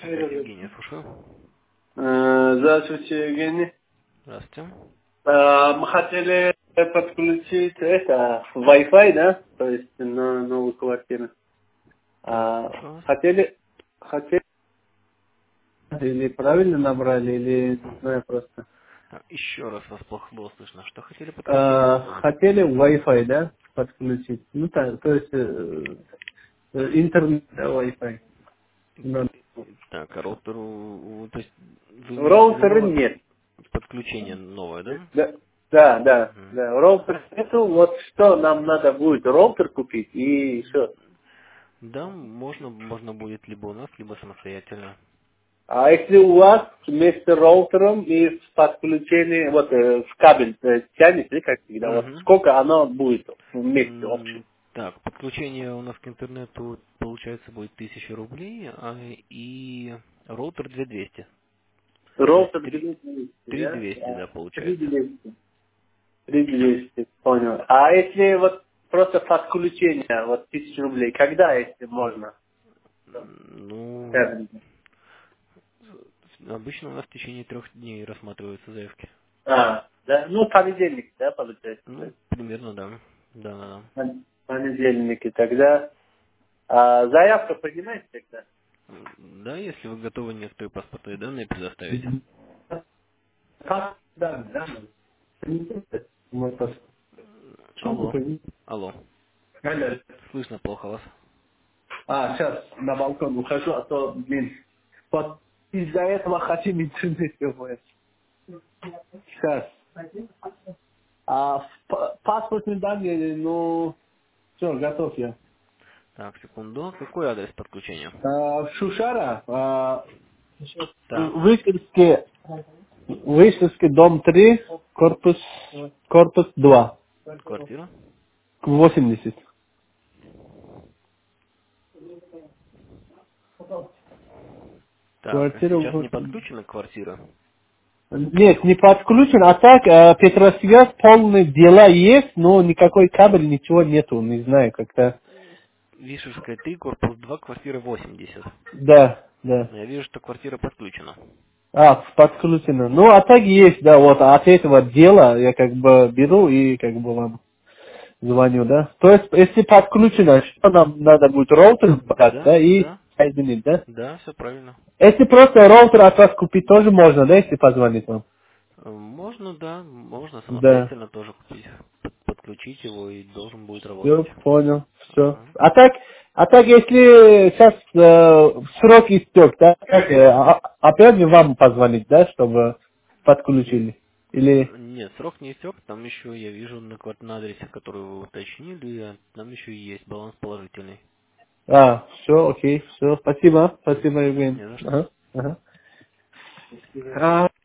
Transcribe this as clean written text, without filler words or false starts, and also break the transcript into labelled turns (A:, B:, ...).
A: Здравствуйте, Евгений, слушаю.
B: Здравствуйте, Евгений.
A: Здравствуйте.
B: Мы хотели подключить это Wi-Fi, да? То есть на новую квартиру.
A: Так, слушаю вас.
B: Хотели или правильно набрали, или не знаю просто.
A: Еще раз вас плохо было слышно. Что хотели подключить?
B: Хотели Wi-Fi, да, подключить. Ну то есть интернет, да, Wi-Fi. Да.
A: Так, а роутер, то есть вы имеете в виду
B: Роутера
A: новое
B: нет.
A: подключение новое, да?
B: Да.
A: Мгм.
B: Роутер нету. Вот что нам надо будет роутер купить и все.
A: Да, можно будет либо у нас, либо самостоятельно.
B: А если у вас вместе роутером и с подключением, вот в кабель тянете, как всегда, вот
A: Мгм.
B: сколько оно будет вместе общее?
A: Так, подключение у нас к интернету получается будет 1000 рублей, и роутер 2200. То есть
B: Роутер 200, да?
A: 3200, да, получается.
B: 3200. 3200, понял. А если вот просто подключение, вот 1000 рублей, когда, если можно?
A: Ну,
B: Кабель.
A: обычно у нас в течение 3 дней рассматриваются заявки.
B: Да, ну понедельник, да, получается?
A: Ну, примерно, да. Да, да,
B: Понедельники тогда. Заявку принимаете тогда?
A: да. Да, если вы готовы некоторые паспортные данные предоставить.
B: Мгм. Да. Мой паспорт. Что
A: Алло.
B: вы?
A: Алло.
B: Алло.
A: Слышно плохо вас.
B: Сейчас на балкон ухожу, а то, блин, вот из-за этого хотим интернет говорить. Сейчас. Паспортные данные, ну, все, готов я.
A: Так, секунду. Какой адрес подключения?
B: В Шушара,
A: Так,
B: Вышерский дом 3, корпус 2,
A: квартира.
B: 80.
A: Так, а
B: Квартира
A: сейчас не
B: 80.
A: подключена квартира?
B: Нет, не подключен, а так Петросвязь полные дела есть, но никакой кабель, ничего нету, не знаю, как-то.
A: Вишерская 3, корпус 2, квартира 80.
B: Да.
A: Я вижу, что квартира подключена.
B: Подключено. Ну, а так есть, да, вот от этого дела я как бы беру и как бы вам звоню, да. То есть, если подключено, что нам надо будет роутер брать,
A: Да,
B: да, и
A: да,
B: соединить, да?
A: да, все правильно.
B: Если просто роутер от вас купить, тоже можно, да, если позвонить вам?
A: Можно, да, можно
B: Да.
A: самостоятельно тоже купить, подключить его и должен будет
B: Все,
A: работать.
B: понял, все.
A: Ага.
B: А так, если сейчас срок истек, да, как, опять же вам позвонить, да, чтобы подключили? Или,
A: Нет, срок не истек, там еще я вижу на адресе, который вы уточнили, там еще есть баланс положительный.
B: все, окей, все, спасибо,
A: Мгм.
B: Евгений.
A: Не за что.
B: Ага.